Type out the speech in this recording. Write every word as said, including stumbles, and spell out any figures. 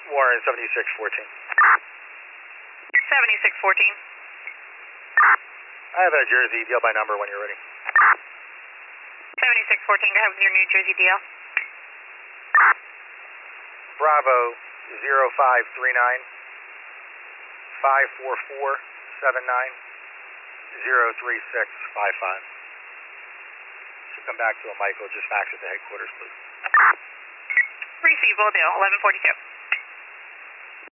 Warren, seventy-six fourteen. seventy-six fourteen. I have a Jersey deal by number when you're ready. seventy-six fourteen, I have your New Jersey deal. Bravo, zero five three nine, five four four seven nine, zero three six five five. Should come back to a Michael, just fax it to headquarters, please. Receive, will do, eleven forty-two.